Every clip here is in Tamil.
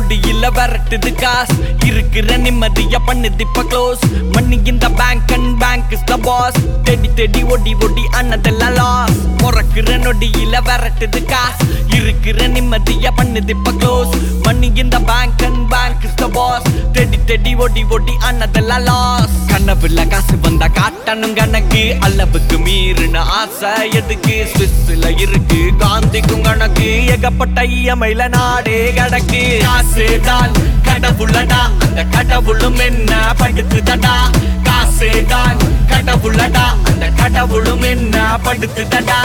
நொடியில விரட்டுது காசு இருக்கிற நிம்மதியா பண்ணுது இப்ப க்ளோஸ் மணி இந்த bank and bank is the boss தேடி தேடி ஒடி ஒடி அண்ணதெல்லாம் லாஸ் முறக்குற நொடியில விரட்டுது காசு இருக்கிற நிம்மதியா பண்ணுது இப்ப க்ளோஸ் மணி இந்த bank and bank is the boss தேடி தேடி ஒடி ஒடி அண்ணதெல்லாம் லாஸ் கனவுல காசு வந்தா காட்டணும் கணக்கு அளவுக்கு மீறின ஆசை எதுக்கு ஸ்விஸ்ல இருக்கு காந்திக்கும் கணக்கு ஏகப்பட்ட இயமையில நாடே கிடக்கு காசுதான் கடவுளடா அந்த கடவுளும் என்ன படுத்துதடா காசுதான் கடவுளடா அந்த கடவுளும் என்ன படுத்துதடா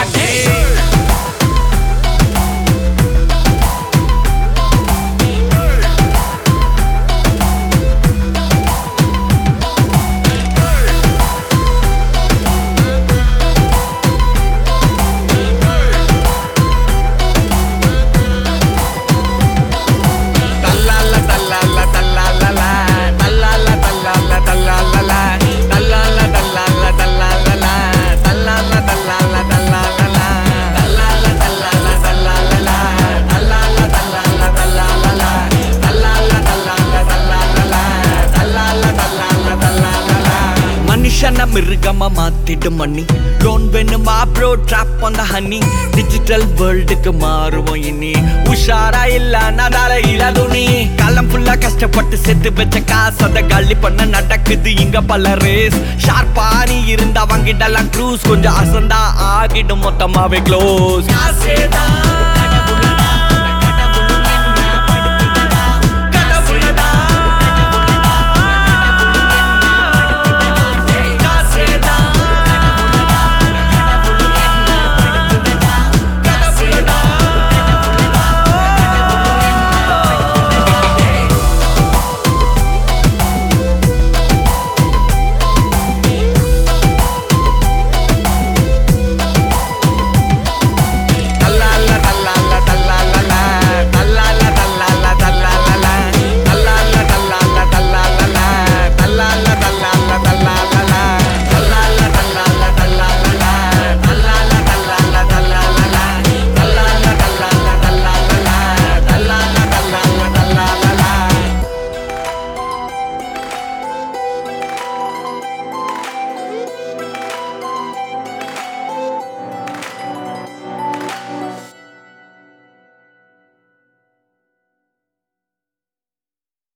மிருகமா மாத்திடும் மணி லோன் வேணுமா bro drop on the honey digital வேர்ல்டுக்கு மாறுவோம் இனி உஷாரா இல்ல நடால இலதுனி காலம் ஃபுல்லா கஷ்டப்பட்டு செத்து வச்ச காசு அத காலி பண்ண நடக்குது இங்க பல ரேஸ் ஷார்ப்பா நீ இருந்தா வாங்கிடலாம் க்ரூஸ் கொஞ்சம் அசந்தா ஆகிடும் மொத்தமாவே க்ளோஸ்